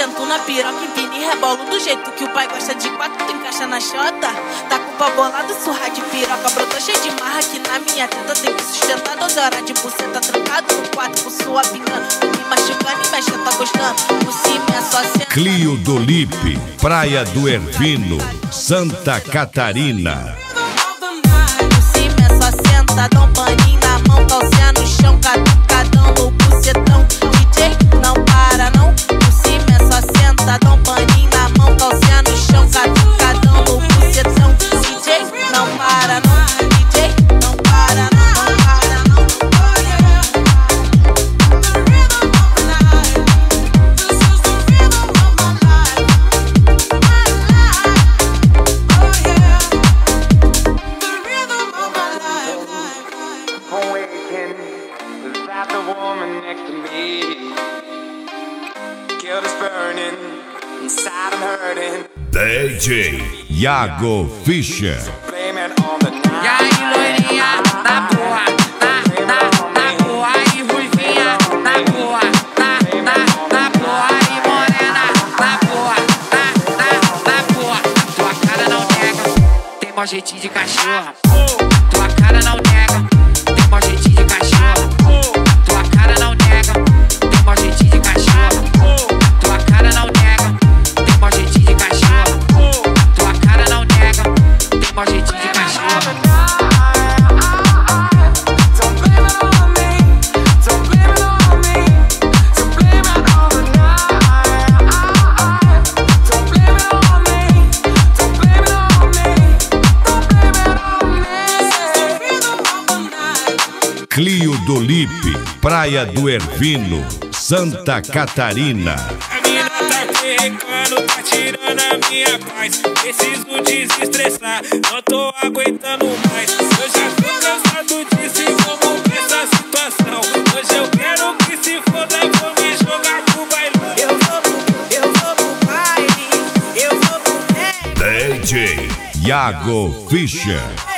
sento na piroca, empino e rebolo do jeito que o pai gosta de quatro, tu encaixa na xota. Tá com o pau bolado, surra de piroca, brotou cheio de marra que na minha teta tem que sustentar 12 horas de buceta trancado no quarto com sua pingando, me machucando e mexe, tá gostando. Por cima é só senta. Clio do Lipe, Praia do Ervino, Santa Catarina. Por cima é só senta, dá um paninho na mão, calcinha no chão, catucadão no bucetão. DJ não para não. Por cima é só senta, dá um paninho na mão, calcinha no chão, catucadão no bucetão. DJ não para não. DJ não para não, não para não. Without the woman next to me, guilt is burning, inside I'm hurting. DJ Iago Fischer. Blame it on the night. E aí, loirinha, na porra, na porra, e ruivinha, na porra, na porra, e morena, na porra, na porra. Tua cara não nega, tem mó jeitinho de cachorra. Tua cara não nega, tem mó jeitinho de cachorra. Tua cara não nega, tem mó jeitinho de cachorra. Tua cara não nega, tem mó jeitinho de cachorra. Tua cara não nega, tem mó jeitinho de cachorra. Don't blame it on me. Don't blame it on me. Don't blame it on the night. Don't blame it on me. Don't blame it on me. Don't blame it on me. Clio do Lipe, Praia do Ervino, Santa Catarina. A mina tá perrecando, tá tirando a minha paz. Preciso desestressar, não tô aguentando mais. Eu já tô cansado disso e vamos ver essa situação. Hoje eu quero que se foda, vou me jogar pro bailão. Eu vou pro baile, eu vou pro DJ Iago Fischer.